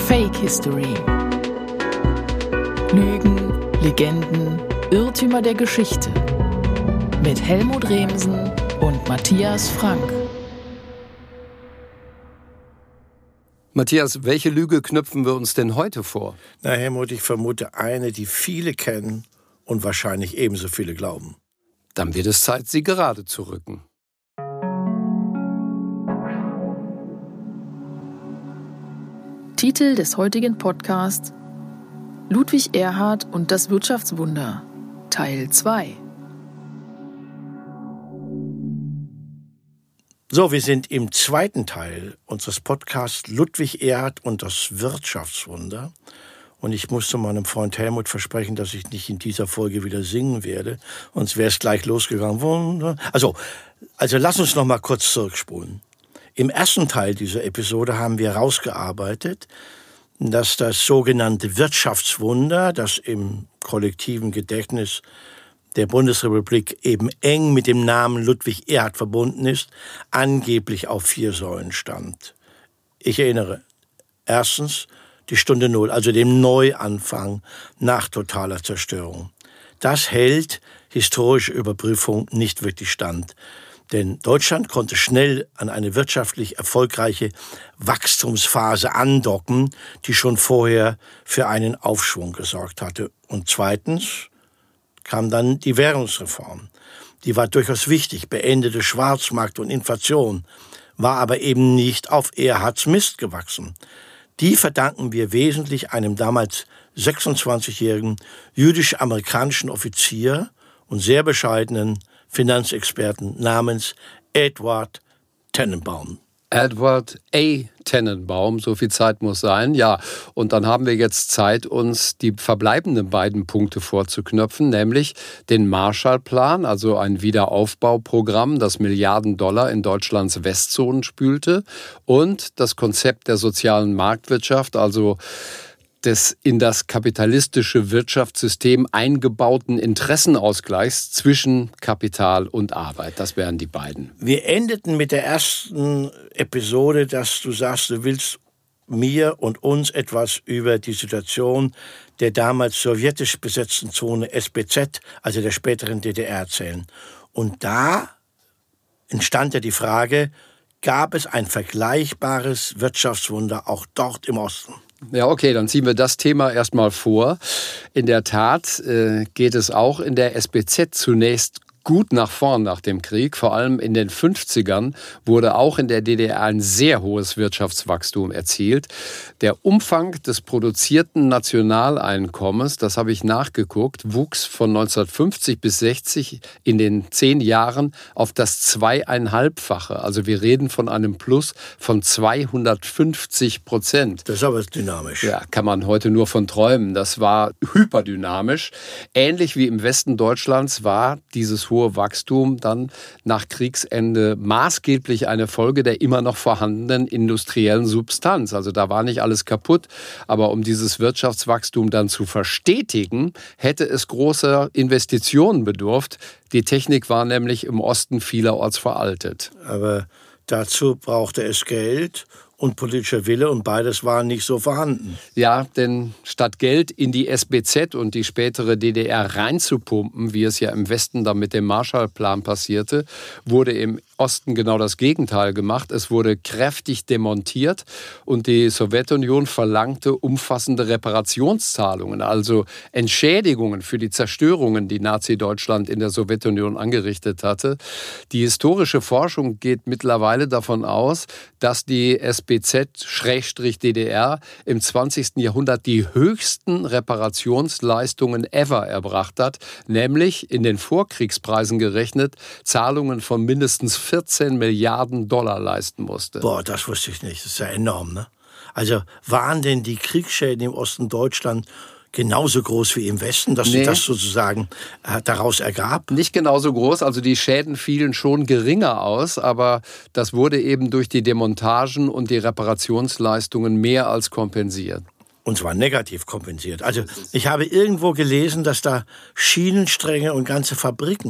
Fake History. Lügen, Legenden, Irrtümer der Geschichte. Mit Helmut Remsen und Matthias Frank. Matthias, welche Lüge knüpfen wir uns denn heute vor? Na, Helmut, ich vermute eine, die viele kennen und wahrscheinlich ebenso viele glauben. Dann wird es Zeit, sie gerade zu rücken. Titel des heutigen Podcasts: Ludwig Erhard und das Wirtschaftswunder, Teil 2. So, wir sind im zweiten Teil unseres Podcasts Ludwig Erhard und das Wirtschaftswunder. Und ich musste meinem Freund Helmut versprechen, dass ich nicht in dieser Folge wieder singen werde. Sonst wäre es gleich losgegangen. Also lass uns noch mal kurz zurückspulen. Im ersten Teil dieser Episode haben wir herausgearbeitet, dass das sogenannte Wirtschaftswunder, das im kollektiven Gedächtnis der Bundesrepublik eben eng mit dem Namen Ludwig Erhard verbunden ist, angeblich auf 4 Säulen stand. Ich erinnere, erstens die Stunde Null, also dem Neuanfang nach totaler Zerstörung. Das hält historische Überprüfung nicht wirklich stand. Denn Deutschland konnte schnell an eine wirtschaftlich erfolgreiche Wachstumsphase andocken, die schon vorher für einen Aufschwung gesorgt hatte. Und zweitens kam dann die Währungsreform. Die war durchaus wichtig, beendete Schwarzmarkt und Inflation, war aber eben nicht auf Erhards Mist gewachsen. Die verdanken wir wesentlich einem damals 26-jährigen jüdisch-amerikanischen Offizier und sehr bescheidenen Finanzexperten namens Edward Tenenbaum. Edward A. Tenenbaum, so viel Zeit muss sein. Ja, und dann haben wir jetzt Zeit, uns die verbleibenden beiden Punkte vorzuknöpfen, nämlich den Marshallplan, also ein Wiederaufbauprogramm, das Milliarden Dollar in Deutschlands Westzonen spülte, und das Konzept der sozialen Marktwirtschaft, also des in das kapitalistische Wirtschaftssystem eingebauten Interessenausgleichs zwischen Kapital und Arbeit. Das wären die beiden. Wir endeten mit der ersten Episode, dass du sagst, du willst mir und uns etwas über die Situation der damals sowjetisch besetzten Zone SBZ, also der späteren DDR, erzählen. Und da entstand ja die Frage, gab es ein vergleichbares Wirtschaftswunder auch dort im Osten? Ja, okay, dann ziehen wir das Thema erstmal vor. In der Tat geht es auch in der SBZ zunächst gut nach vorn nach dem Krieg. Vor allem in den 50ern wurde auch in der DDR ein sehr hohes Wirtschaftswachstum erzielt. Der Umfang des produzierten Nationaleinkommens, das habe ich nachgeguckt, wuchs von 1950 bis 60 in den 10 Jahren auf das 2,5-fache. Also wir reden von einem Plus von 250%. Das ist aber dynamisch. Ja, kann man heute nur von träumen. Das war hyperdynamisch. Ähnlich wie im Westen Deutschlands war dieses hohe Wachstum dann nach Kriegsende maßgeblich eine Folge der immer noch vorhandenen industriellen Substanz. Also da war nicht alles kaputt, aber um dieses Wirtschaftswachstum dann zu verstetigen, hätte es großer Investitionen bedurft. Die Technik war nämlich im Osten vielerorts veraltet. Aber dazu brauchte es Geld und politischer Wille, und beides war nicht so vorhanden. Ja, denn statt Geld in die SBZ und die spätere DDR reinzupumpen, wie es ja im Westen dann mit dem Marshallplan passierte, wurde im Osten genau das Gegenteil gemacht. Es wurde kräftig demontiert und die Sowjetunion verlangte umfassende Reparationszahlungen, also Entschädigungen für die Zerstörungen, die Nazi-Deutschland in der Sowjetunion angerichtet hatte. Die historische Forschung geht mittlerweile davon aus, dass die SBZ/DDR im 20. Jahrhundert die höchsten Reparationsleistungen ever erbracht hat, nämlich in den Vorkriegspreisen gerechnet Zahlungen von mindestens 14 Milliarden Dollar leisten musste. Boah, das wusste ich nicht. Das ist ja enorm, ne? Also waren denn die Kriegsschäden im Osten Deutschland genauso groß wie im Westen, dass sich das sozusagen daraus ergab? Nicht genauso groß, also die Schäden fielen schon geringer aus, aber das wurde eben durch die Demontagen und die Reparationsleistungen mehr als kompensiert. Und zwar negativ kompensiert. Also ich habe irgendwo gelesen, dass da Schienenstränge und ganze Fabriken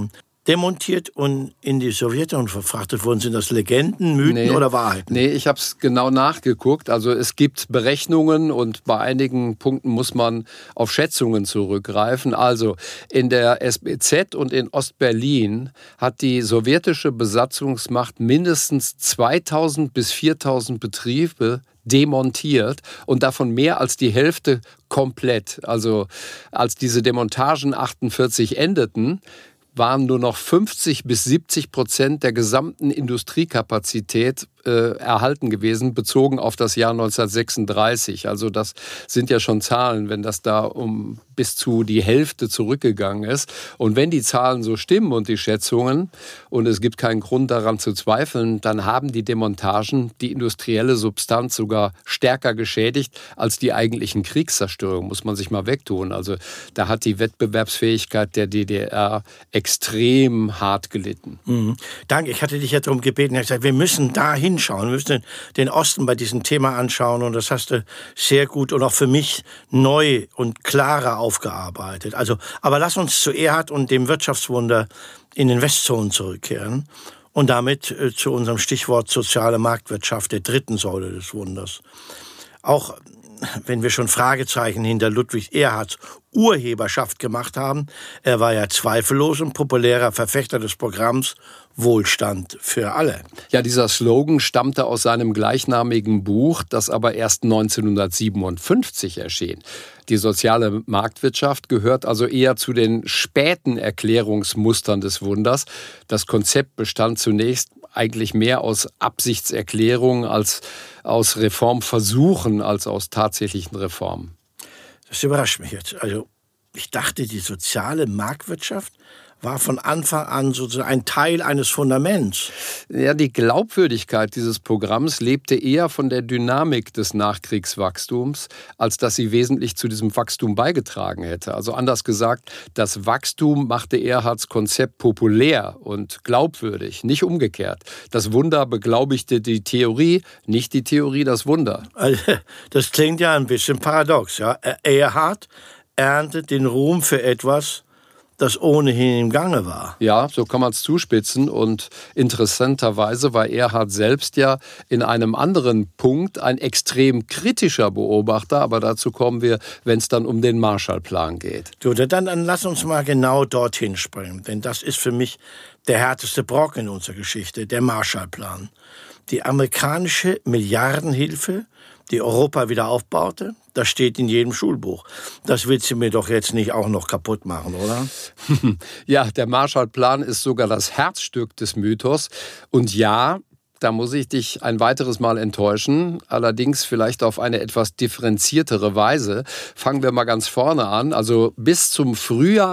demontiert und in die Sowjetunion verfrachtet worden. Sind das Legenden, Mythen oder Wahrheiten? Nee, ich habe es genau nachgeguckt. Also es gibt Berechnungen und bei einigen Punkten muss man auf Schätzungen zurückgreifen. Also in der SBZ und in Ostberlin hat die sowjetische Besatzungsmacht mindestens 2000 bis 4000 Betriebe demontiert und davon mehr als die Hälfte komplett. Also als diese Demontagen 1948 endeten, waren nur noch 50 bis 70% der gesamten Industriekapazität erhalten gewesen, bezogen auf das Jahr 1936. Also das sind ja schon Zahlen, wenn das da um bis zu die Hälfte zurückgegangen ist. Und wenn die Zahlen so stimmen und die Schätzungen, und es gibt keinen Grund daran zu zweifeln, dann haben die Demontagen die industrielle Substanz sogar stärker geschädigt als die eigentlichen Kriegszerstörungen, muss man sich mal wegtun. Also da hat die Wettbewerbsfähigkeit der DDR extrem hart gelitten. Danke, ich hatte dich ja darum gebeten, ich habe gesagt, wir müssen da hinschauen, wir müssen den Osten bei diesem Thema anschauen und das hast du sehr gut und auch für mich neu und klarer aufgearbeitet. Also, aber lass uns zu Erhard und dem Wirtschaftswunder in den Westzonen zurückkehren und damit zu unserem Stichwort soziale Marktwirtschaft, der dritten Säule des Wunders. Auch wenn wir schon Fragezeichen hinter Ludwig Erhards Urheberschaft gemacht haben, er war ja zweifellos ein populärer Verfechter des Programms Wohlstand für alle. Ja, dieser Slogan stammte aus seinem gleichnamigen Buch, das aber erst 1957 erschien. Die soziale Marktwirtschaft gehört also eher zu den späten Erklärungsmustern des Wunders. Das Konzept bestand zunächst eigentlich mehr aus Absichtserklärungen als aus Reformversuchen, als aus tatsächlichen Reformen. Das überrascht mich jetzt. Also ich dachte, die soziale Marktwirtschaft war von Anfang an sozusagen ein Teil eines Fundaments. Ja, die Glaubwürdigkeit dieses Programms lebte eher von der Dynamik des Nachkriegswachstums, als dass sie wesentlich zu diesem Wachstum beigetragen hätte. Also anders gesagt, das Wachstum machte Erhards Konzept populär und glaubwürdig, nicht umgekehrt. Das Wunder beglaubigte die Theorie, nicht die Theorie das Wunder. Also, das klingt ja ein bisschen paradox. Ja? Erhard erntet den Ruhm für etwas, das ohnehin im Gange war. Ja, so kann man es zuspitzen. Und interessanterweise war Erhard selbst ja in einem anderen Punkt ein extrem kritischer Beobachter. Aber dazu kommen wir, wenn es dann um den Marshallplan geht. So, dann lass uns mal genau dorthin springen. Denn das ist für mich der härteste Brocken in unserer Geschichte, der Marshallplan. Die amerikanische Milliardenhilfe, die Europa wieder aufbaute, das steht in jedem Schulbuch. Das willst du mir doch jetzt nicht auch noch kaputt machen, oder? Ja, der Marshallplan ist sogar das Herzstück des Mythos. Und ja, da muss ich dich ein weiteres Mal enttäuschen, allerdings vielleicht auf eine etwas differenziertere Weise. Fangen wir mal ganz vorne an. Also bis zum Frühjahr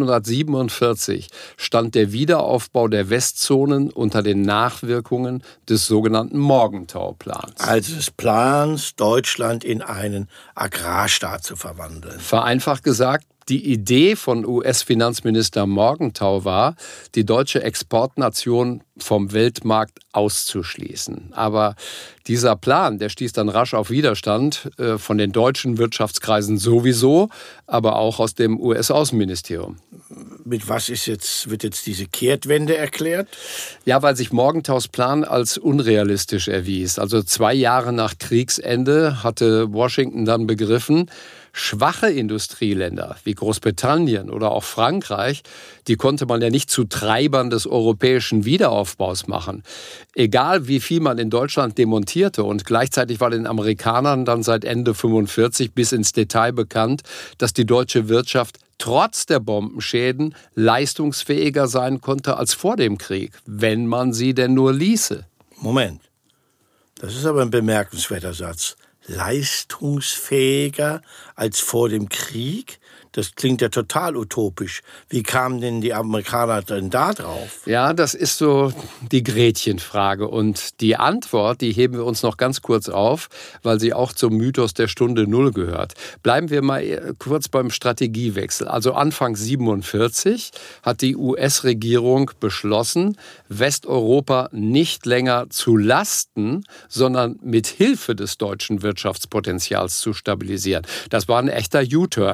1947 stand der Wiederaufbau der Westzonen unter den Nachwirkungen des sogenannten Morgenthau-Plans. Also des Plans, Deutschland in einen Agrarstaat zu verwandeln. Vereinfacht gesagt, die Idee von US-Finanzminister Morgenthau war, die deutsche Exportnation vom Weltmarkt auszuschließen. Aber dieser Plan, der stieß dann rasch auf Widerstand von den deutschen Wirtschaftskreisen sowieso, aber auch aus dem US-Außenministerium. Mit was wird jetzt diese Kehrtwende erklärt? Ja, weil sich Morgenthaus Plan als unrealistisch erwies. Also 2 Jahre nach Kriegsende hatte Washington dann begriffen, schwache Industrieländer wie Großbritannien oder auch Frankreich, die konnte man ja nicht zu Treibern des europäischen Wiederaufbaus machen. Egal wie viel man in Deutschland demontierte, und gleichzeitig war den Amerikanern dann seit Ende 1945 bis ins Detail bekannt, dass die deutsche Wirtschaft trotz der Bombenschäden leistungsfähiger sein konnte als vor dem Krieg, wenn man sie denn nur ließe. Moment, das ist aber ein bemerkenswerter Satz. Leistungsfähiger als vor dem Krieg? Das klingt ja total utopisch. Wie kamen denn die Amerikaner denn da drauf? Ja, das ist so die Gretchenfrage. Und die Antwort, die heben wir uns noch ganz kurz auf, weil sie auch zum Mythos der Stunde Null gehört. Bleiben wir mal kurz beim Strategiewechsel. Also Anfang 1947 hat die US-Regierung beschlossen, Westeuropa nicht länger zu Lasten, sondern mit Hilfe des deutschen Wirtschaftspotenzials zu stabilisieren. Das war ein echter U-Turn. Also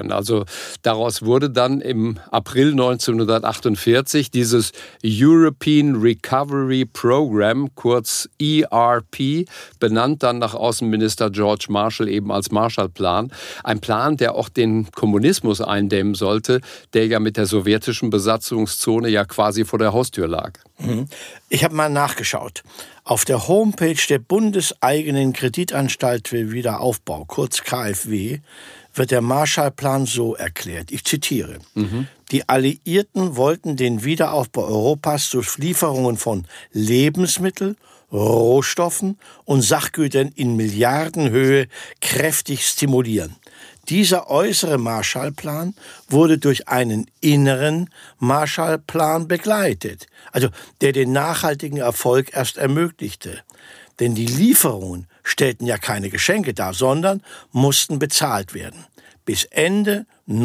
daraus wurde dann im April 1948 dieses European Recovery Program, kurz ERP, benannt dann nach Außenminister George Marshall eben als Marshallplan. Ein Plan, der auch den Kommunismus eindämmen sollte, der ja mit der sowjetischen Besatzungszone ja quasi vor der Haustür lag. Ich habe mal nachgeschaut. Auf der Homepage der bundeseigenen Kreditanstalt für Wiederaufbau, kurz KfW, wird der Marshallplan so erklärt. Ich zitiere. Die Alliierten wollten den Wiederaufbau Europas durch Lieferungen von Lebensmitteln, Rohstoffen und Sachgütern in Milliardenhöhe kräftig stimulieren. Dieser äußere Marshallplan wurde durch einen inneren Marshallplan begleitet, also der den nachhaltigen Erfolg erst ermöglichte. Denn die Lieferungen stellten ja keine Geschenke dar, sondern mussten bezahlt werden. Bis Ende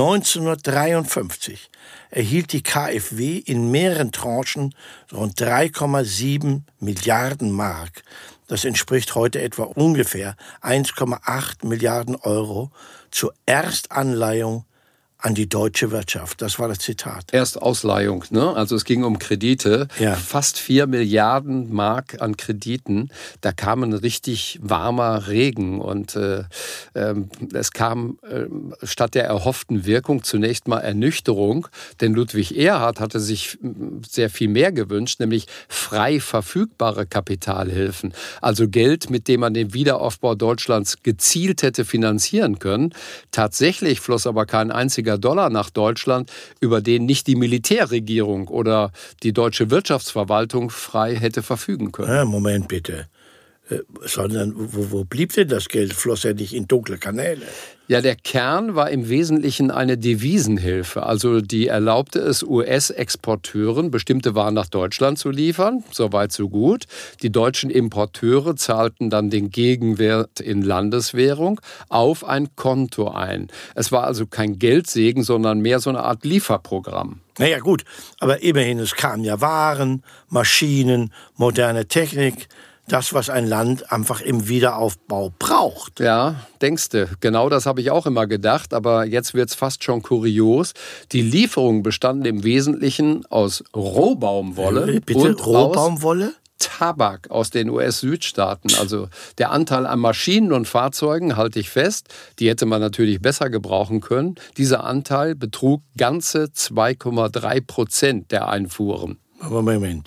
1953 erhielt die KfW in mehreren Tranchen rund 3,7 Milliarden Mark. Das entspricht heute etwa ungefähr 1,8 Milliarden Euro zur Erstanleihung an die deutsche Wirtschaft. Das war das Zitat. Erstausleihung, ne? Also es ging um Kredite. Ja. Fast 4 Milliarden Mark an Krediten. Da kam ein richtig warmer Regen und es kam statt der erhofften Wirkung zunächst mal Ernüchterung. Denn Ludwig Erhard hatte sich sehr viel mehr gewünscht, nämlich frei verfügbare Kapitalhilfen. Also Geld, mit dem man den Wiederaufbau Deutschlands gezielt hätte finanzieren können. Tatsächlich floss aber kein einziger Dollar nach Deutschland, über den nicht die Militärregierung oder die deutsche Wirtschaftsverwaltung frei hätte verfügen können. Ja, Moment bitte. Sondern wo blieb denn das Geld? Floss ja nicht in dunkle Kanäle. Ja, der Kern war im Wesentlichen eine Devisenhilfe. Also die erlaubte es US-Exporteuren, bestimmte Waren nach Deutschland zu liefern. Soweit, so gut. Die deutschen Importeure zahlten dann den Gegenwert in Landeswährung auf ein Konto ein. Es war also kein Geldsegen, sondern mehr so eine Art Lieferprogramm. Naja gut, aber immerhin, es kamen ja Waren, Maschinen, moderne Technik. Das, was ein Land einfach im Wiederaufbau braucht. Ja, denkste. Genau das habe ich auch immer gedacht. Aber jetzt wird es fast schon kurios. Die Lieferungen bestanden im Wesentlichen aus Rohbaumwolle. Bitte, und Rohbaumwolle? Aus Tabak aus den US-Südstaaten. Also der Anteil an Maschinen und Fahrzeugen, halte ich fest, die hätte man natürlich besser gebrauchen können. Dieser Anteil betrug ganze 2,3% der Einfuhren. Aber Moment,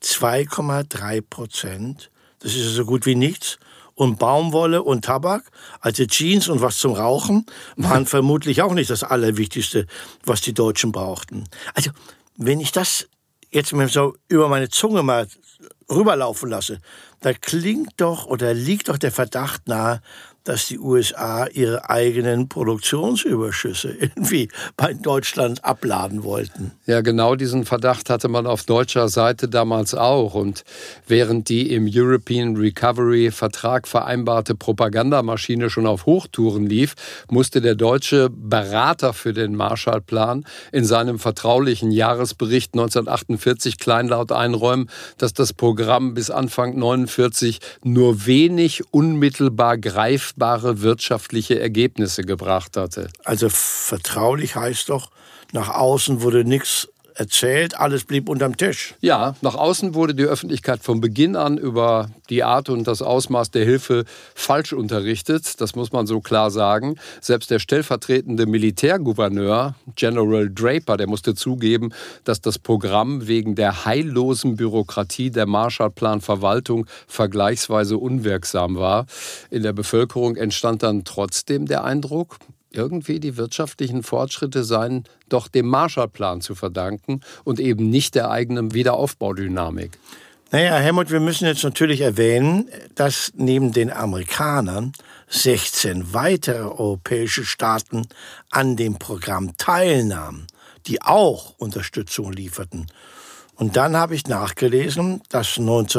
2,3%? Das ist so gut wie nichts. Und Baumwolle und Tabak, also Jeans und was zum Rauchen, waren vermutlich auch nicht das Allerwichtigste, was die Deutschen brauchten. Also, wenn ich das jetzt mal so über meine Zunge mal rüberlaufen lasse, da klingt doch oder liegt doch der Verdacht nahe, dass die USA ihre eigenen Produktionsüberschüsse irgendwie bei Deutschland abladen wollten. Ja, genau diesen Verdacht hatte man auf deutscher Seite damals auch. Und während die im European Recovery Vertrag vereinbarte Propagandamaschine schon auf Hochtouren lief, musste der deutsche Berater für den Marshallplan in seinem vertraulichen Jahresbericht 1948 kleinlaut einräumen, dass das Programm bis Anfang 1949 nur wenig unmittelbar greifbare wirtschaftliche Ergebnisse gebracht hatte. Also vertraulich heißt doch, nach außen wurde nichts erzählt, alles blieb unterm Tisch. Ja, nach außen wurde die Öffentlichkeit von Beginn an über die Art und das Ausmaß der Hilfe falsch unterrichtet. Das muss man so klar sagen. Selbst der stellvertretende Militärgouverneur, General Draper, der musste zugeben, dass das Programm wegen der heillosen Bürokratie der Marshallplan-Verwaltung vergleichsweise unwirksam war. In der Bevölkerung entstand dann trotzdem der Eindruck, irgendwie die wirtschaftlichen Fortschritte seien doch dem Marshallplan zu verdanken und eben nicht der eigenen Wiederaufbaudynamik. Naja, Helmut, wir müssen jetzt natürlich erwähnen, dass neben den Amerikanern 16 weitere europäische Staaten an dem Programm teilnahmen, die auch Unterstützung lieferten. Und dann habe ich nachgelesen, dass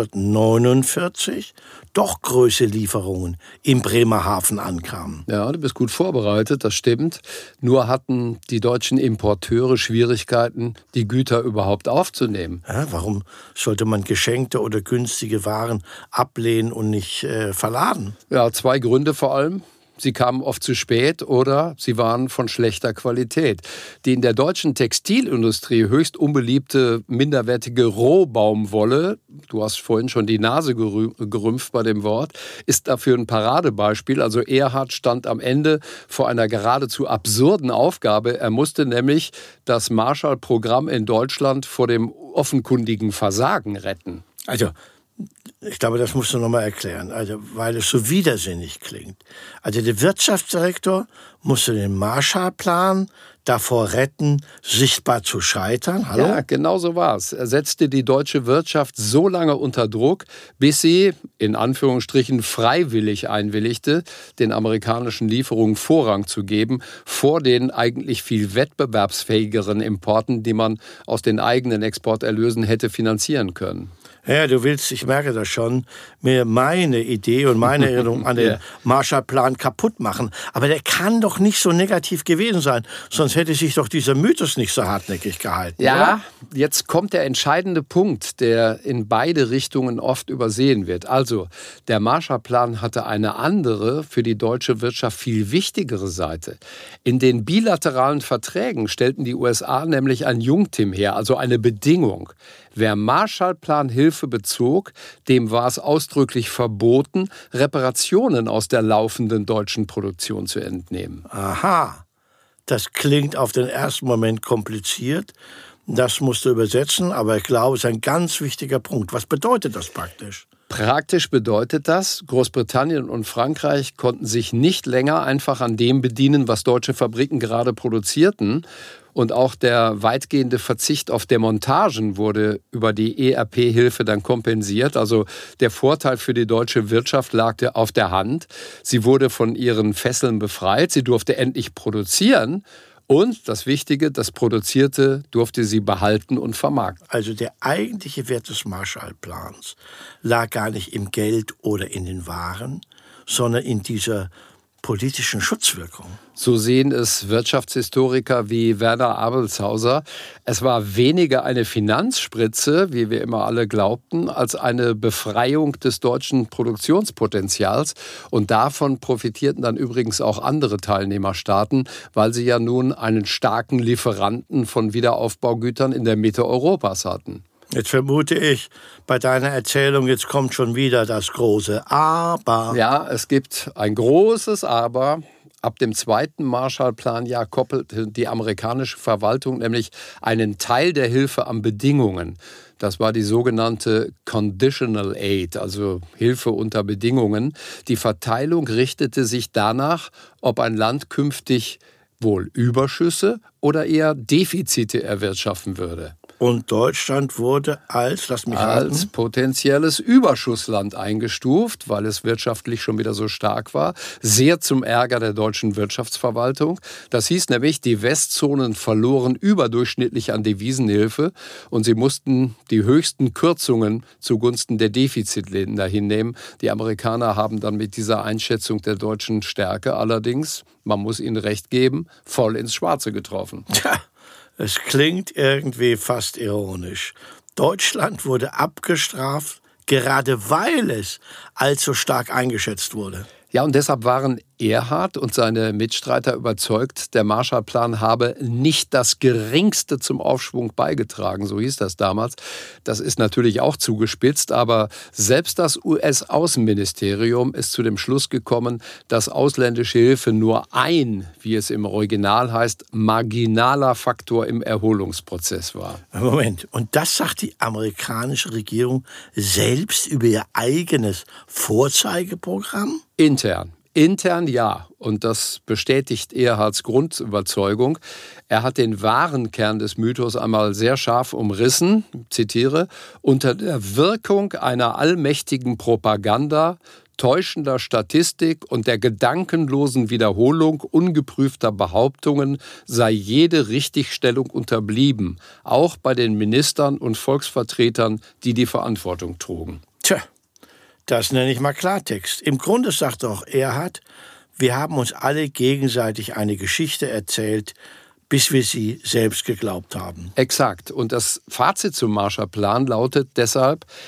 1949 doch größere Lieferungen im Bremerhaven ankamen. Ja, du bist gut vorbereitet, das stimmt. Nur hatten die deutschen Importeure Schwierigkeiten, die Güter überhaupt aufzunehmen. Ja, warum sollte man geschenkte oder günstige Waren ablehnen und nicht verladen? Ja, 2 Gründe vor allem. sie kamen oft zu spät oder sie waren von schlechter Qualität. Die in der deutschen Textilindustrie höchst unbeliebte, minderwertige Rohbaumwolle, du hast vorhin schon die Nase gerümpft bei dem Wort, ist dafür ein Paradebeispiel. Also Erhard stand am Ende vor einer geradezu absurden Aufgabe. Er musste nämlich das Marshall-Programm in Deutschland vor dem offenkundigen Versagen retten. Also, ich glaube, das musst du noch mal erklären, also, weil es so widersinnig klingt. Also der Wirtschaftsdirektor musste den Marshallplan davor retten, sichtbar zu scheitern. Hallo? Ja, genau so war es. Er setzte die deutsche Wirtschaft so lange unter Druck, bis sie, in Anführungsstrichen, freiwillig einwilligte, den amerikanischen Lieferungen Vorrang zu geben, vor den eigentlich viel wettbewerbsfähigeren Importen, die man aus den eigenen Exporterlösen hätte finanzieren können. Ja, du willst, ich merke das schon, mir meine Idee und meine Erinnerung an den Marshallplan kaputt machen. Aber der kann doch nicht so negativ gewesen sein, sonst hätte sich doch dieser Mythos nicht so hartnäckig gehalten. Ja, oder? Jetzt kommt der entscheidende Punkt, der in beide Richtungen oft übersehen wird. Also, der Marshallplan hatte eine andere, für die deutsche Wirtschaft viel wichtigere Seite. In den bilateralen Verträgen stellten die USA nämlich ein Jungtim her, also eine Bedingung. Wer Marshallplan-Hilfe bezog, dem war es ausdrücklich verboten, Reparationen aus der laufenden deutschen Produktion zu entnehmen. Aha, das klingt auf den ersten Moment kompliziert. Das musst du übersetzen, aber ich glaube, es ist ein ganz wichtiger Punkt. Was bedeutet das praktisch? Praktisch bedeutet das, Großbritannien und Frankreich konnten sich nicht länger einfach an dem bedienen, was deutsche Fabriken gerade produzierten. Und auch der weitgehende Verzicht auf Demontagen wurde über die ERP-Hilfe dann kompensiert. Also der Vorteil für die deutsche Wirtschaft lag auf der Hand. Sie wurde von ihren Fesseln befreit. Sie durfte endlich produzieren. Und das Wichtige, das Produzierte durfte sie behalten und vermarkten. Also der eigentliche Wert des Marshallplans lag gar nicht im Geld oder in den Waren, sondern in dieser politischen Schutzwirkung. So sehen es Wirtschaftshistoriker wie Werner Abelshauser. Es war weniger eine Finanzspritze, wie wir immer alle glaubten, als eine Befreiung des deutschen Produktionspotenzials. Und davon profitierten dann übrigens auch andere Teilnehmerstaaten, weil sie ja nun einen starken Lieferanten von Wiederaufbaugütern in der Mitte Europas hatten. Jetzt vermute ich, bei deiner Erzählung, jetzt kommt schon wieder das große Aber. Ja, es gibt ein großes Aber. Ab dem zweiten Marshallplanjahr koppelte die amerikanische Verwaltung nämlich einen Teil der Hilfe an Bedingungen. Das war die sogenannte Conditional Aid, also Hilfe unter Bedingungen. Die Verteilung richtete sich danach, ob ein Land künftig wohl Überschüsse oder eher Defizite erwirtschaften würde. Und Deutschland wurde als potenzielles Überschussland eingestuft, weil es wirtschaftlich schon wieder so stark war. Sehr zum Ärger der deutschen Wirtschaftsverwaltung. Das hieß nämlich, die Westzonen verloren überdurchschnittlich an Devisenhilfe und sie mussten die höchsten Kürzungen zugunsten der Defizitländer hinnehmen. Die Amerikaner haben dann mit dieser Einschätzung der deutschen Stärke allerdings, man muss ihnen recht geben, voll ins Schwarze getroffen. Tja. Es klingt irgendwie fast ironisch. Deutschland wurde abgestraft, gerade weil es allzu stark eingeschätzt wurde. Ja, und deshalb waren Erhard und seine Mitstreiter überzeugt, der Marshallplan habe nicht das Geringste zum Aufschwung beigetragen, so hieß das damals. Das ist natürlich auch zugespitzt, aber selbst das US-Außenministerium ist zu dem Schluss gekommen, dass ausländische Hilfe nur ein, wie es im Original heißt, marginaler Faktor im Erholungsprozess war. Moment, und das sagt die amerikanische Regierung selbst über ihr eigenes Vorzeigeprogramm? Intern ja, und das bestätigt Erhards Grundüberzeugung. Er hat den wahren Kern des Mythos einmal sehr scharf umrissen, zitiere, unter der Wirkung einer allmächtigen Propaganda, täuschender Statistik und der gedankenlosen Wiederholung ungeprüfter Behauptungen sei jede Richtigstellung unterblieben, auch bei den Ministern und Volksvertretern, die die Verantwortung trugen. Tja. Das nenne ich mal Klartext. Im Grunde sagt doch Erhard, wir haben uns alle gegenseitig eine Geschichte erzählt, bis wir sie selbst geglaubt haben. Exakt. Und das Fazit zum Marshallplan lautet deshalb,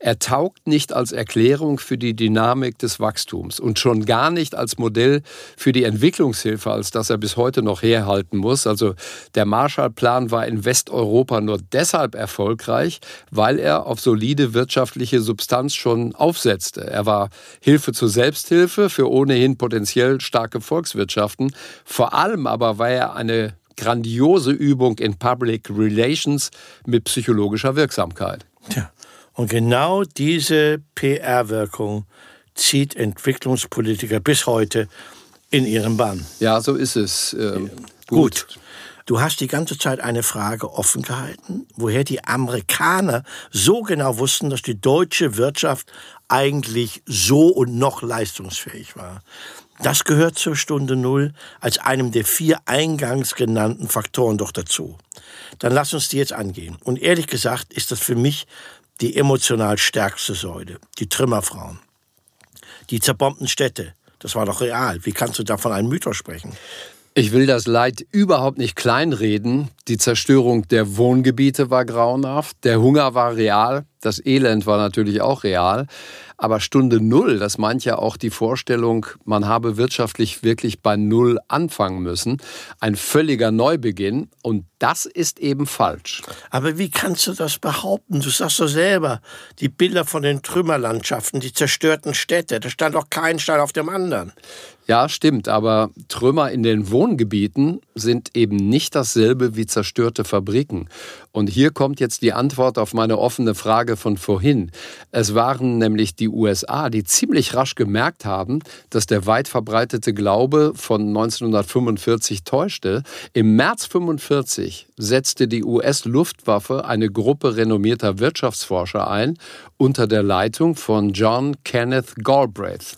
Er taugt nicht als Erklärung für die Dynamik des Wachstums und schon gar nicht als Modell für die Entwicklungshilfe, als das er bis heute noch herhalten muss. Also der Marshallplan war in Westeuropa nur deshalb erfolgreich, weil er auf solide wirtschaftliche Substanz schon aufsetzte. Er war Hilfe zur Selbsthilfe für ohnehin potenziell starke Volkswirtschaften. Vor allem aber war er eine grandiose Übung in Public Relations mit psychologischer Wirksamkeit. Ja. Und genau diese PR-Wirkung zieht Entwicklungspolitiker bis heute in ihren Bann. Ja, so ist es. Gut. Du hast die ganze Zeit eine Frage offen gehalten, woher die Amerikaner so genau wussten, dass die deutsche Wirtschaft eigentlich so und noch leistungsfähig war. Das gehört zur Stunde Null als einem der 4 eingangs genannten Faktoren doch dazu. Dann lass uns die jetzt angehen. Und ehrlich gesagt ist das für mich die emotional stärkste Säule, die Trümmerfrauen. Die zerbombten Städte, das war doch real. Wie kannst du da von einem Mythos sprechen? Ich will das Leid überhaupt nicht kleinreden. Die Zerstörung der Wohngebiete war grauenhaft, der Hunger war real, das Elend war natürlich auch real. Aber Stunde Null, das meint ja auch die Vorstellung, man habe wirtschaftlich wirklich bei Null anfangen müssen. Ein völliger Neubeginn und das ist eben falsch. Aber wie kannst du das behaupten? Du sagst doch selber, die Bilder von den Trümmerlandschaften, die zerstörten Städte, da stand doch kein Stein auf dem anderen. Ja, stimmt, aber Trümmer in den Wohngebieten sind eben nicht dasselbe wie zerstörte Fabriken. Und hier kommt jetzt die Antwort auf meine offene Frage von vorhin. Es waren nämlich die USA, die ziemlich rasch gemerkt haben, dass der weit verbreitete Glaube von 1945 täuschte. Im März 1945 setzte die US-Luftwaffe eine Gruppe renommierter Wirtschaftsforscher ein, unter der Leitung von John Kenneth Galbraith.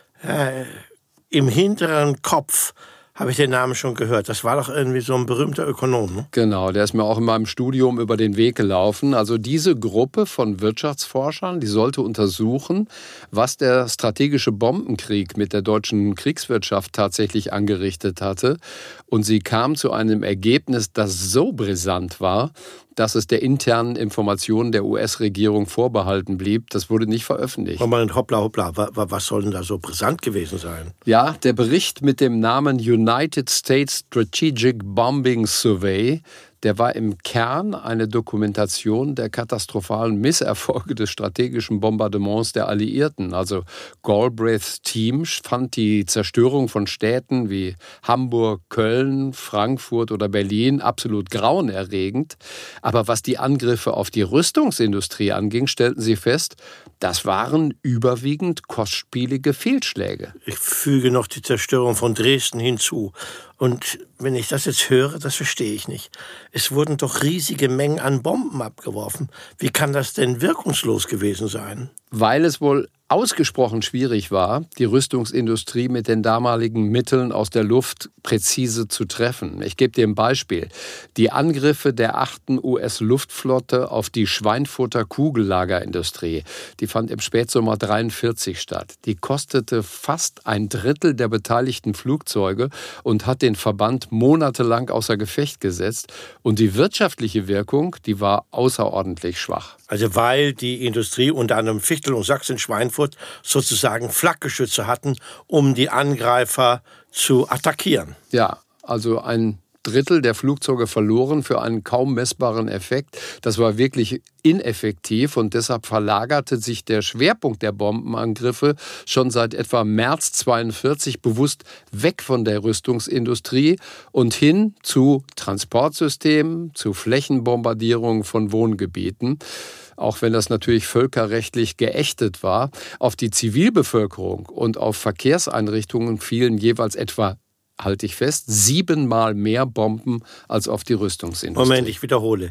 Im hinteren Kopf habe ich den Namen schon gehört. Das war doch irgendwie so ein berühmter Ökonom, ne? Genau, der ist mir auch in meinem Studium über den Weg gelaufen. Also diese Gruppe von Wirtschaftsforschern, die sollte untersuchen, was der strategische Bombenkrieg mit der deutschen Kriegswirtschaft tatsächlich angerichtet hatte. Und sie kam zu einem Ergebnis, das so brisant war, dass es der internen Informationen der US-Regierung vorbehalten blieb. Das wurde nicht veröffentlicht. Moment, hoppla. Was soll denn da so brisant gewesen sein? Ja, der Bericht mit dem Namen United States Strategic Bombing Survey, der war im Kern eine Dokumentation der katastrophalen Misserfolge des strategischen Bombardements der Alliierten. Also Galbraiths Team fand die Zerstörung von Städten wie Hamburg, Köln, Frankfurt oder Berlin absolut grauenerregend. Aber was die Angriffe auf die Rüstungsindustrie anging, stellten sie fest, das waren überwiegend kostspielige Fehlschläge. Ich füge noch die Zerstörung von Dresden hinzu. Und wenn ich das jetzt höre, das verstehe ich nicht. Es wurden doch riesige Mengen an Bomben abgeworfen. Wie kann das denn wirkungslos gewesen sein? Weil es wohl ausgesprochen schwierig war, die Rüstungsindustrie mit den damaligen Mitteln aus der Luft präzise zu treffen. Ich gebe dir ein Beispiel. Die Angriffe der 8. US-Luftflotte auf die Schweinfurter Kugellagerindustrie, die fand im Spätsommer 1943 statt. Die kostete fast 1/3 der beteiligten Flugzeuge und hat den Verband monatelang außer Gefecht gesetzt. Und die wirtschaftliche Wirkung, die war außerordentlich schwach. Also weil die Industrie unter anderem Fichtel und Sachsen-Schweinfurt sozusagen Flakgeschütze hatten, um die Angreifer zu attackieren. Ja, also 1/3 der Flugzeuge verloren für einen kaum messbaren Effekt. Das war wirklich ineffektiv und deshalb verlagerte sich der Schwerpunkt der Bombenangriffe schon seit etwa März 1942 bewusst weg von der Rüstungsindustrie und hin zu Transportsystemen, zu Flächenbombardierungen von Wohngebieten. Auch wenn das natürlich völkerrechtlich geächtet war. Auf die Zivilbevölkerung und auf Verkehrseinrichtungen fielen jeweils etwa, halte ich fest, 7-mal mehr Bomben als auf die Rüstungsindustrie. Moment, ich wiederhole.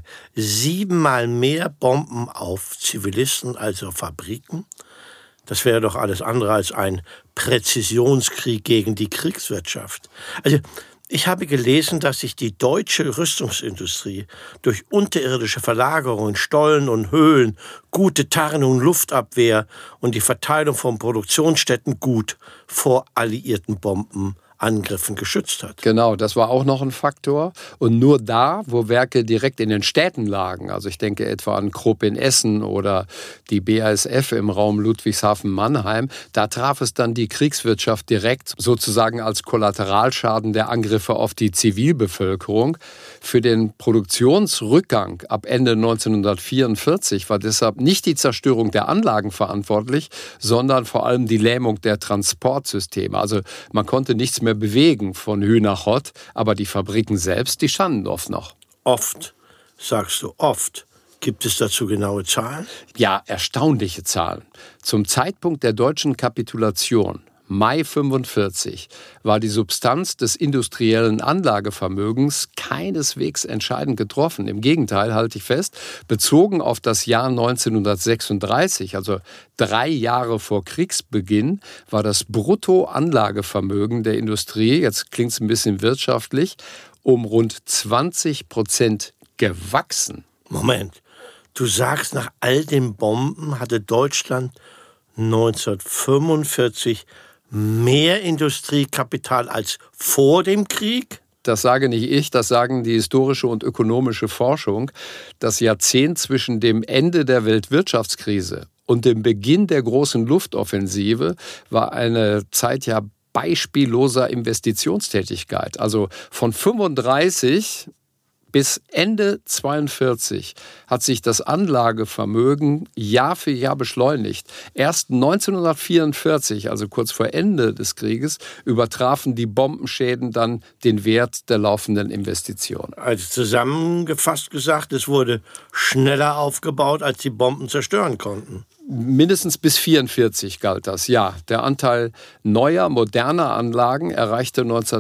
7-mal mehr Bomben auf Zivilisten als auf Fabriken? Das wäre doch alles andere als ein Präzisionskrieg gegen die Kriegswirtschaft. Also, ich habe gelesen, dass sich die deutsche Rüstungsindustrie durch unterirdische Verlagerungen, Stollen und Höhlen, gute Tarnung, Luftabwehr und die Verteilung von Produktionsstätten gut vor alliierten Bomben Angriffen geschützt hat. Genau, das war auch noch ein Faktor. Und nur da, wo Werke direkt in den Städten lagen, also ich denke etwa an Krupp in Essen oder die BASF im Raum Ludwigshafen-Mannheim, da traf es dann die Kriegswirtschaft direkt, sozusagen als Kollateralschaden der Angriffe auf die Zivilbevölkerung. Für den Produktionsrückgang ab Ende 1944 war deshalb nicht die Zerstörung der Anlagen verantwortlich, sondern vor allem die Lähmung der Transportsysteme. Also man konnte nichts mehr bewegen von Hü nach Hott, aber die Fabriken selbst, die standen oft noch. Oft, sagst du, oft. Gibt es dazu genaue Zahlen? Ja, erstaunliche Zahlen. Zum Zeitpunkt der deutschen Kapitulation, Mai 1945, war die Substanz des industriellen Anlagevermögens keineswegs entscheidend getroffen. Im Gegenteil, halte ich fest, bezogen auf das Jahr 1936, also 3 Jahre vor Kriegsbeginn, war das Bruttoanlagevermögen der Industrie, jetzt klingt es ein bisschen wirtschaftlich, um rund 20% gewachsen. Moment, du sagst, nach all den Bomben hatte Deutschland 1945 mehr Industriekapital als vor dem Krieg? Das sage nicht ich, das sagen die historische und ökonomische Forschung. Das Jahrzehnt zwischen dem Ende der Weltwirtschaftskrise und dem Beginn der großen Luftoffensive war eine Zeit ja beispielloser Investitionstätigkeit. Also von 1935 bis Ende 1942 hat sich das Anlagevermögen Jahr für Jahr beschleunigt. Erst 1944, also kurz vor Ende des Krieges, übertrafen die Bombenschäden dann den Wert der laufenden Investitionen. Also zusammengefasst gesagt, es wurde schneller aufgebaut, als die Bomben zerstören konnten. Mindestens bis 1944 galt das, ja. Der Anteil neuer, moderner Anlagen erreichte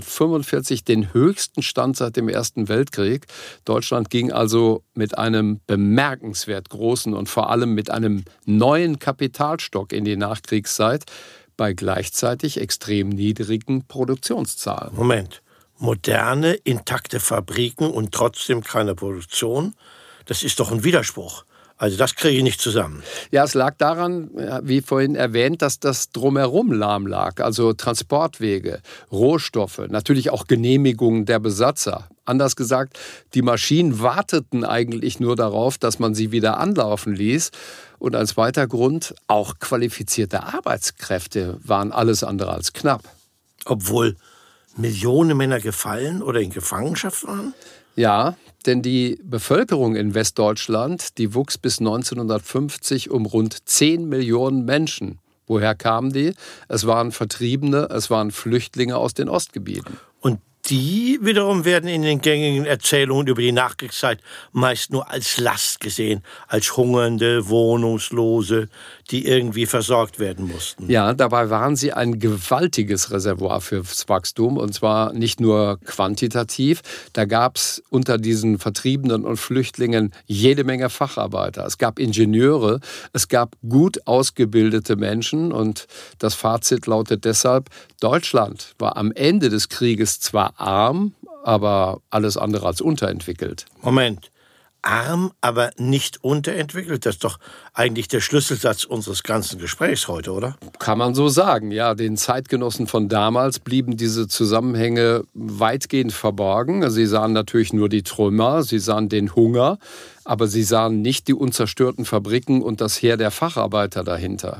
1945 den höchsten Stand seit dem Ersten Weltkrieg. Deutschland ging also mit einem bemerkenswert großen und vor allem mit einem neuen Kapitalstock in die Nachkriegszeit bei gleichzeitig extrem niedrigen Produktionszahlen. Moment, moderne, intakte Fabriken und trotzdem keine Produktion? Das ist doch ein Widerspruch. Also das kriege ich nicht zusammen. Ja, es lag daran, wie vorhin erwähnt, dass das drumherum lahm lag. Also Transportwege, Rohstoffe, natürlich auch Genehmigungen der Besatzer. Anders gesagt, die Maschinen warteten eigentlich nur darauf, dass man sie wieder anlaufen ließ. Und als zweiter Grund, auch qualifizierte Arbeitskräfte waren alles andere als knapp. Obwohl Millionen Männer gefallen oder in Gefangenschaft waren? Ja, denn die Bevölkerung in Westdeutschland, die wuchs bis 1950 um rund 10 Millionen Menschen. Woher kamen die? Es waren Vertriebene, es waren Flüchtlinge aus den Ostgebieten. Und die wiederum werden in den gängigen Erzählungen über die Nachkriegszeit meist nur als Last gesehen, als Hungernde, Wohnungslose, die irgendwie versorgt werden mussten. Ja, dabei waren sie ein gewaltiges Reservoir fürs Wachstum, und zwar nicht nur quantitativ. Da gab es unter diesen Vertriebenen und Flüchtlingen jede Menge Facharbeiter. Es gab Ingenieure, es gab gut ausgebildete Menschen, und das Fazit lautet deshalb: Deutschland war am Ende des Krieges zwar arm, aber alles andere als unterentwickelt. Moment, arm, aber nicht unterentwickelt? Das ist doch eigentlich der Schlüsselsatz unseres ganzen Gesprächs heute, oder? Kann man so sagen, ja. Den Zeitgenossen von damals blieben diese Zusammenhänge weitgehend verborgen. Sie sahen natürlich nur die Trümmer, sie sahen den Hunger, aber sie sahen nicht die unzerstörten Fabriken und das Heer der Facharbeiter dahinter.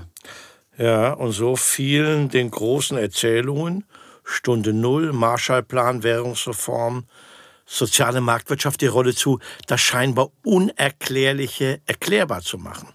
Ja, und so fielen den großen Erzählungen Stunde Null, Marshallplan, Währungsreform, soziale Marktwirtschaft die Rolle zu, das scheinbar Unerklärliche erklärbar zu machen.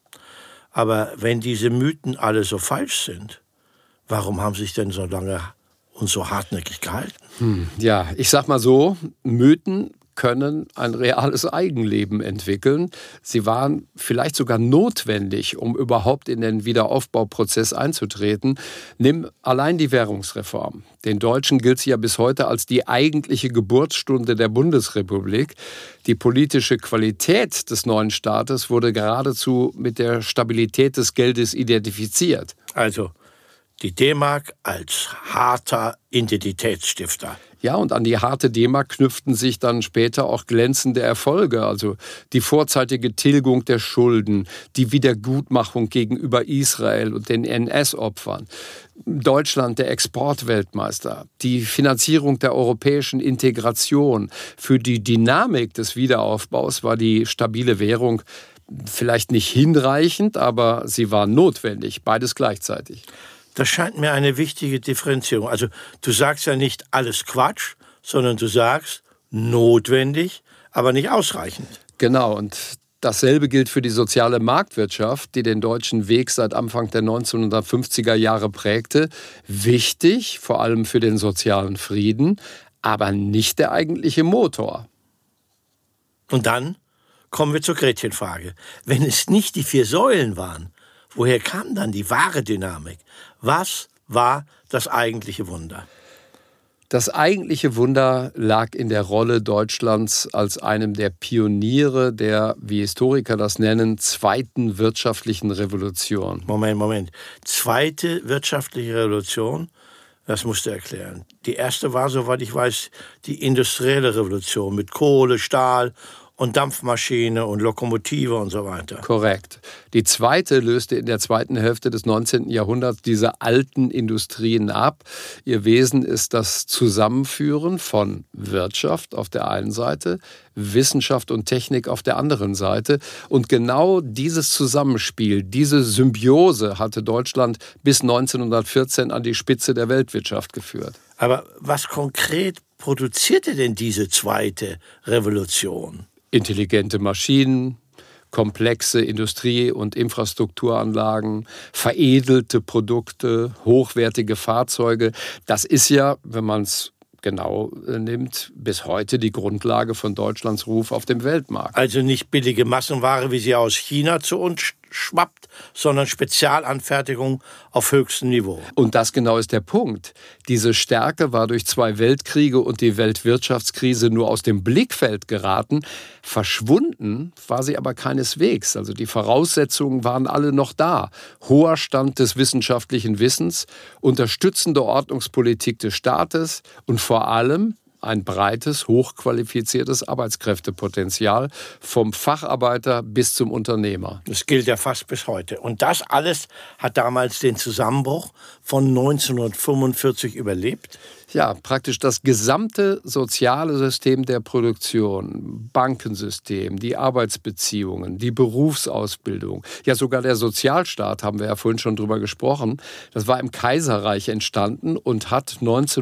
Aber wenn diese Mythen alle so falsch sind, warum haben sie sich denn so lange und so hartnäckig gehalten? Ja, ich sag mal so, Mythen können ein reales Eigenleben entwickeln. Sie waren vielleicht sogar notwendig, um überhaupt in den Wiederaufbauprozess einzutreten. Nimm allein die Währungsreform. Den Deutschen gilt sie ja bis heute als die eigentliche Geburtsstunde der Bundesrepublik. Die politische Qualität des neuen Staates wurde geradezu mit der Stabilität des Geldes identifiziert. Also, Die D-Mark als harter Identitätsstifter. Ja, und an die harte D-Mark knüpften sich dann später auch glänzende Erfolge, also die vorzeitige Tilgung der Schulden, die Wiedergutmachung gegenüber Israel und den NS-Opfern, Deutschland der Exportweltmeister, die Finanzierung der europäischen Integration. Für die Dynamik des Wiederaufbaus war die stabile Währung vielleicht nicht hinreichend, aber sie war notwendig, beides gleichzeitig. Das scheint mir eine wichtige Differenzierung. Also du sagst ja nicht alles Quatsch, sondern du sagst notwendig, aber nicht ausreichend. Genau, und dasselbe gilt für die soziale Marktwirtschaft, die den deutschen Weg seit Anfang der 1950er Jahre prägte. Wichtig, vor allem für den sozialen Frieden, aber nicht der eigentliche Motor. Und dann kommen wir zur Gretchenfrage. Wenn es nicht die 4 Säulen waren, woher kam dann die wahre Dynamik? Was war das eigentliche Wunder? Das eigentliche Wunder lag in der Rolle Deutschlands als einem der Pioniere der, wie Historiker das nennen, zweiten wirtschaftlichen Revolution. Moment. Zweite wirtschaftliche Revolution? Das musst du erklären. Die erste war, soweit ich weiß, die industrielle Revolution mit Kohle, Stahl und Dampfmaschine und Lokomotive und so weiter. Korrekt. Die zweite löste in der zweiten Hälfte des 19. Jahrhunderts diese alten Industrien ab. Ihr Wesen ist das Zusammenführen von Wirtschaft auf der einen Seite, Wissenschaft und Technik auf der anderen Seite. Und genau dieses Zusammenspiel, diese Symbiose hatte Deutschland bis 1914 an die Spitze der Weltwirtschaft geführt. Aber was konkret produzierte denn diese zweite Revolution? Intelligente Maschinen, komplexe Industrie- und Infrastrukturanlagen, veredelte Produkte, hochwertige Fahrzeuge. Das ist ja, wenn man es genau nimmt, bis heute die Grundlage von Deutschlands Ruf auf dem Weltmarkt. Also nicht billige Massenware, wie sie aus China zu uns schwappt, sondern Spezialanfertigung auf höchstem Niveau. Und das genau ist der Punkt. Diese Stärke war durch 2 Weltkriege und die Weltwirtschaftskrise nur aus dem Blickfeld geraten. Verschwunden war sie aber keineswegs. Also die Voraussetzungen waren alle noch da. Hoher Stand des wissenschaftlichen Wissens, unterstützende Ordnungspolitik des Staates und vor allem ein breites, hochqualifiziertes Arbeitskräftepotenzial vom Facharbeiter bis zum Unternehmer. Das gilt ja fast bis heute. Und das alles hat damals den Zusammenbruch von 1945 überlebt? Ja, praktisch das gesamte soziale System der Produktion, Bankensystem, die Arbeitsbeziehungen, die Berufsausbildung, ja sogar der Sozialstaat, haben wir ja vorhin schon drüber gesprochen, das war im Kaiserreich entstanden und hat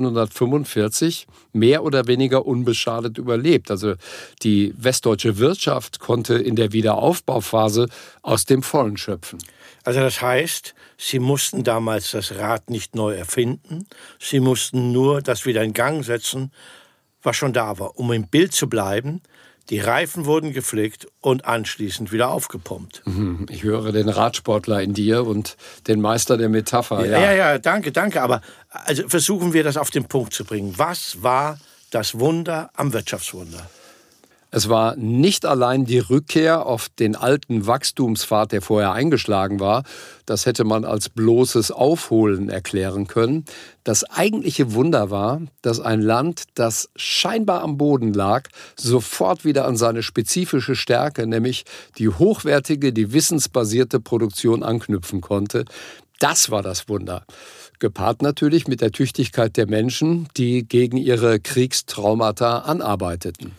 1945 mehr oder weniger unbeschadet überlebt. Also die westdeutsche Wirtschaft konnte in der Wiederaufbauphase aus dem Vollen schöpfen. Also das heißt, sie mussten damals das Rad nicht neu erfinden, sie mussten nur das wieder in Gang setzen, was schon da war. Um im Bild zu bleiben, die Reifen wurden gepflegt und anschließend wieder aufgepumpt. Ich höre den Radsportler in dir und den Meister der Metapher. Ja, danke. Aber also versuchen wir das auf den Punkt zu bringen. Was war das Wunder am Wirtschaftswunder? Es war nicht allein die Rückkehr auf den alten Wachstumspfad, der vorher eingeschlagen war. Das hätte man als bloßes Aufholen erklären können. Das eigentliche Wunder war, dass ein Land, das scheinbar am Boden lag, sofort wieder an seine spezifische Stärke, nämlich die hochwertige, die wissensbasierte Produktion anknüpfen konnte. Das war das Wunder. Gepaart natürlich mit der Tüchtigkeit der Menschen, die gegen ihre Kriegstraumata anarbeiteten.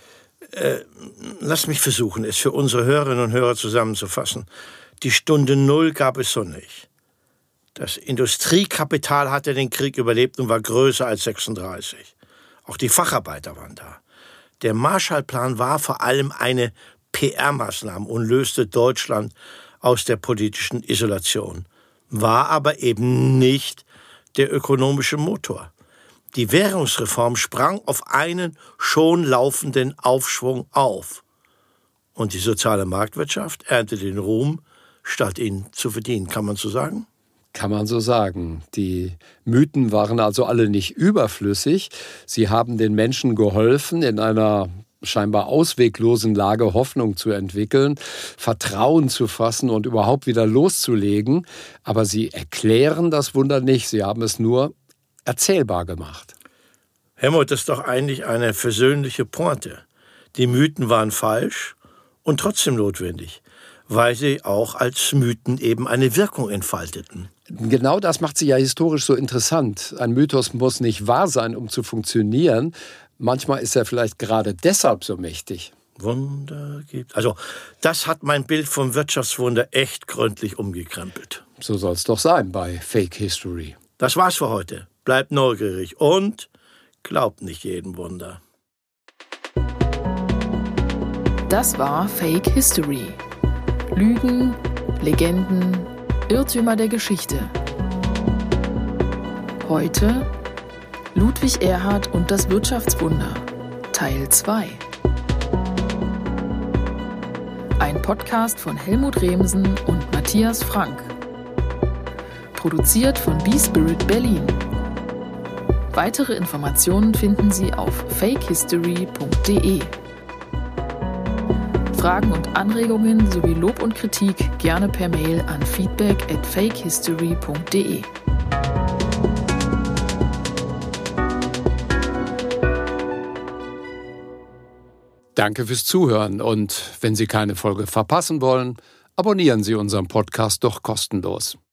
Lass mich versuchen, es für unsere Hörerinnen und Hörer zusammenzufassen. Die Stunde Null gab es so nicht. Das Industriekapital hatte den Krieg überlebt und war größer als 36. Auch die Facharbeiter waren da. Der Marshallplan war vor allem eine PR-Maßnahme und löste Deutschland aus der politischen Isolation, war aber eben nicht der ökonomische Motor. Die Währungsreform sprang auf einen schon laufenden Aufschwung auf. Und die soziale Marktwirtschaft erntete den Ruhm, statt ihn zu verdienen. Kann man so sagen? Kann man so sagen. Die Mythen waren also alle nicht überflüssig. Sie haben den Menschen geholfen, in einer scheinbar ausweglosen Lage Hoffnung zu entwickeln, Vertrauen zu fassen und überhaupt wieder loszulegen. Aber sie erklären das Wunder nicht, sie haben es nur erzählbar gemacht. Helmut, das ist doch eigentlich eine versöhnliche Pointe. Die Mythen waren falsch und trotzdem notwendig, weil sie auch als Mythen eben eine Wirkung entfalteten. Genau das macht sie ja historisch so interessant. Ein Mythos muss nicht wahr sein, um zu funktionieren. Manchmal ist er vielleicht gerade deshalb so mächtig. Wunder gibt. Also, das hat mein Bild vom Wirtschaftswunder echt gründlich umgekrempelt. So soll es doch sein bei Fake History. Das war's für heute. Bleibt neugierig und glaubt nicht jedem Wunder. Das war Fake History. Lügen, Legenden, Irrtümer der Geschichte. Heute Ludwig Erhard und das Wirtschaftswunder, Teil 2. Ein Podcast von Helmut Remsen und Matthias Frank. Produziert von B-Spirit Berlin. Weitere Informationen finden Sie auf fakehistory.de. Fragen und Anregungen sowie Lob und Kritik gerne per Mail an feedback@fakehistory.de. Danke fürs Zuhören und wenn Sie keine Folge verpassen wollen, abonnieren Sie unseren Podcast doch kostenlos.